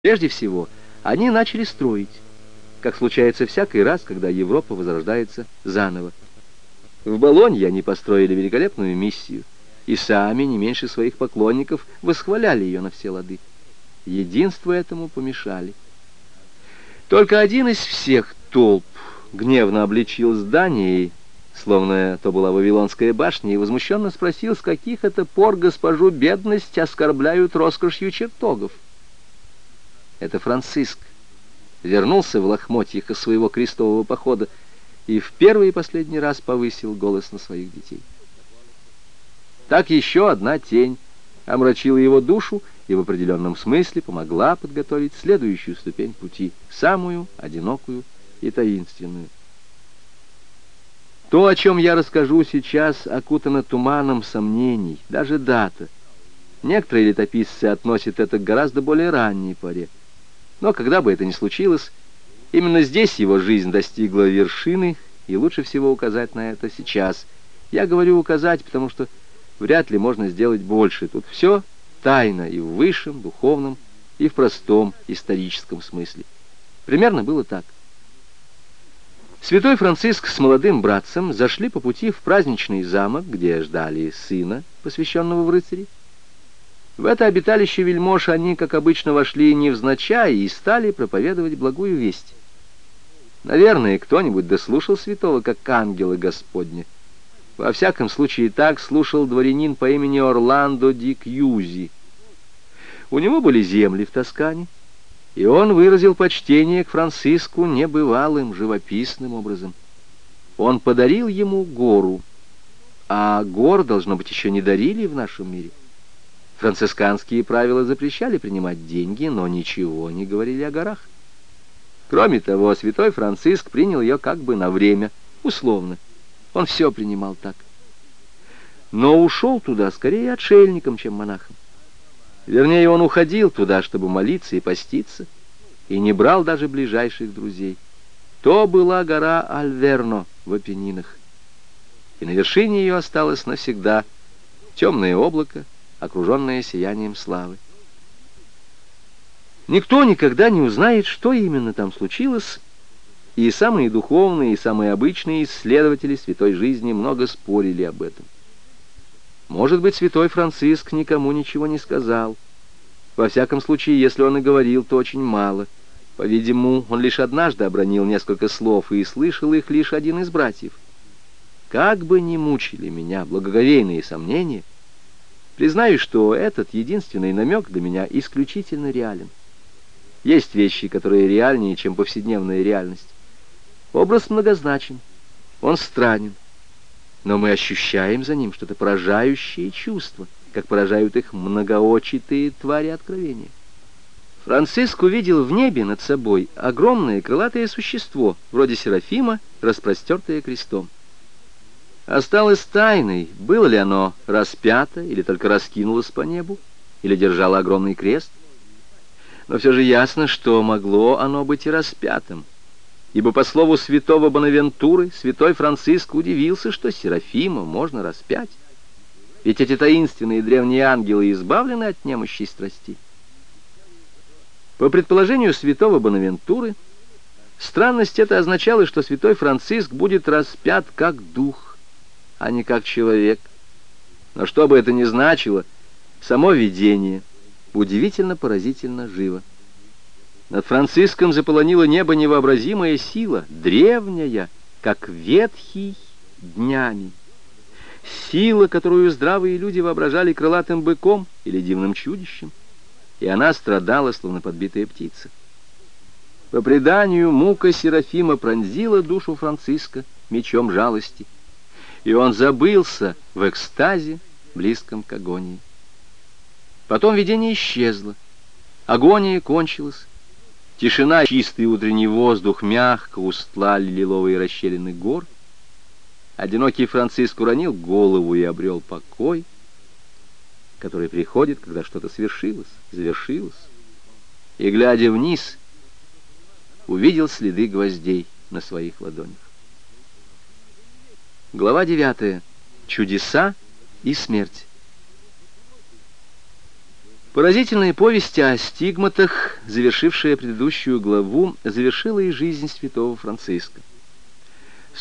Прежде всего, они начали строить, как случается всякий раз, когда Европа возрождается заново. В Болонье они построили великолепную миссию, и сами, не меньше своих поклонников, восхваляли ее на все лады. Единству этому помешали. Только один из всех толп гневно обличил здание, словно то была Вавилонская башня, и возмущенно спросил, с каких это пор госпожу бедность оскорбляют роскошью чертогов. Это Франциск вернулся в лохмотьях из своего крестового похода и в первый и последний раз повысил голос на своих детей. Так еще одна тень омрачила его душу и в определенном смысле помогла подготовить следующую ступень пути, самую одинокую и таинственную. То, о чем я расскажу сейчас, окутано туманом сомнений, даже дата. Некоторые летописцы относят это к гораздо более ранней поре. Но когда бы это ни случилось, именно здесь его жизнь достигла вершины, и лучше всего указать на это сейчас. Я говорю указать, потому что вряд ли можно сделать больше. Тут все тайно и в высшем, духовном, и в простом историческом смысле. Примерно было так. Святой Франциск с молодым братцем зашли по пути в праздничный замок, где ждали сына, посвященного в рыцари. В это обиталище вельмож они, как обычно, вошли невзначай и стали проповедовать благую весть. Наверное, кто-нибудь дослушал святого, как ангела Господня. Во всяком случае, так слушал дворянин по имени Орландо ди Кьюзи. У него были земли в Тоскане, и он выразил почтение к Франциску небывалым, живописным образом. Он подарил ему гору, а гор, должно быть, еще не дарили в нашем мире. Францисканские правила запрещали принимать деньги, но ничего не говорили о горах. Кроме того, святой Франциск принял ее как бы на время, условно. Он все принимал так. Но ушел туда скорее отшельником, чем монахом. Вернее, он уходил туда, чтобы молиться и поститься, и не брал даже ближайших друзей. То была гора Альверно в Апеннинах, и на вершине ее осталось навсегда темное облако, окруженное сиянием славы. Никто никогда не узнает, что именно там случилось, и самые духовные, и самые обычные исследователи святой жизни много спорили об этом. Может быть, святой Франциск никому ничего не сказал. Во всяком случае, если он и говорил, то очень мало. По-видимому, он лишь однажды обронил несколько слов, и слышал их лишь один из братьев. Как бы ни мучили меня благоговейные сомнения, признаю, что этот единственный намек для меня исключительно реален. Есть вещи, которые реальнее, чем повседневная реальность. Образ многозначен, он странен, но мы ощущаем за ним что-то поражающее чувство, как поражают их многоочитые твари откровения. Франциск увидел в небе над собой огромное крылатое существо, вроде серафима, распростертое крестом. Осталось тайной, было ли оно распято, или только раскинулось по небу, или держало огромный крест. Но все же ясно, что могло оно быть и распятым, ибо по слову святого Бонавентуры святой Франциск удивился, что серафима можно распять. Ведь эти таинственные древние ангелы избавлены от немощей страстей. По предположению святого Бонавентуры, странность это означала, что святой Франциск будет распят как дух, а не как человек. Но что бы это ни значило, само видение удивительно поразительно живо. Над Франциском заполонила небо невообразимая сила, древняя, как ветхий днями. Сила, которую здравые люди воображали крылатым быком или дивным чудищем, и она страдала, словно подбитая птица. По преданию, мука Серафима пронзила душу Франциска мечом жалости, и он забылся в экстазе, близком к агонии. Потом видение исчезло, агония кончилась, тишина, чистый утренний воздух мягко устлали лиловые расщелины гор. Одинокий Франциск уронил голову и обрел покой, который приходит, когда что-то свершилось, завершилось. И, глядя вниз, увидел следы гвоздей на своих ладонях. Глава 9. Чудеса и смерть. Поразительная повесть о стигматах, завершившая предыдущую главу, завершила и жизнь святого Франциска.